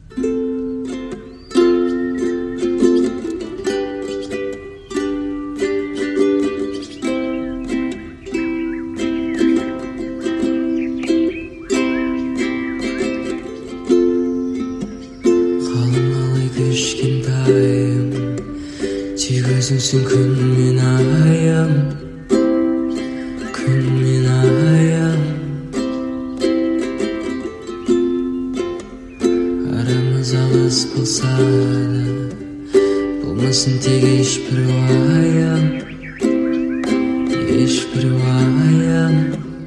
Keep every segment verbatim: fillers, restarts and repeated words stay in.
Өзіңсің күн мен айым, күн мен айым. Арамыз алыс болса да, болмасын тек ешбір уайым, ешбір уайым.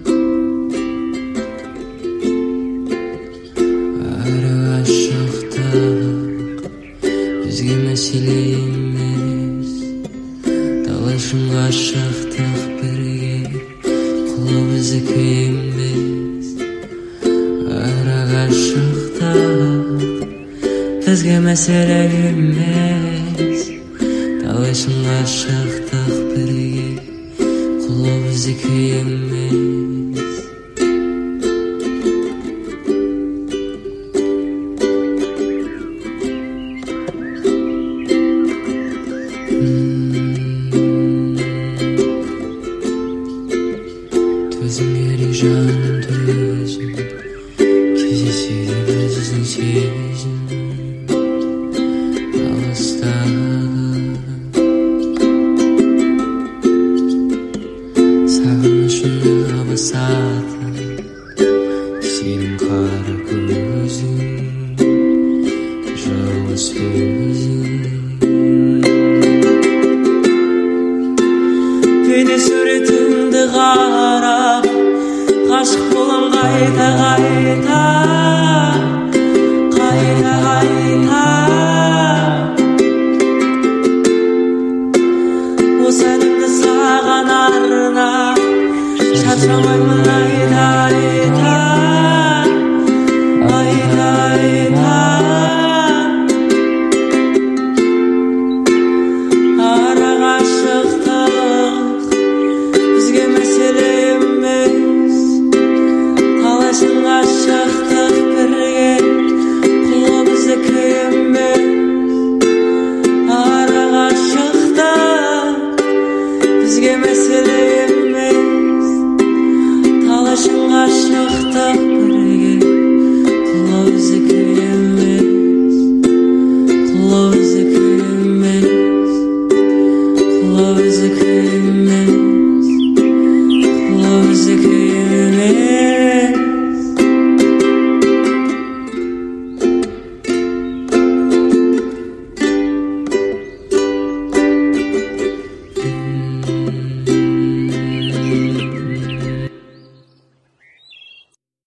Ары ғашықтық бізге мәселе емес, талайшын ғашықтық бірге құлы біздікі емес. Ары ғашықтық бізге мәселе емес, талайшын ғашықтық бірге құлы біздікі емес. Төзім керек жаным төзім, кездеседі біздің сезім алыстағы. Сағынышымды басатын сенің қара көзің, жылы сөзің. Бейнесуретіңді қарап ғашық болам қайта қайта, қайта қайта.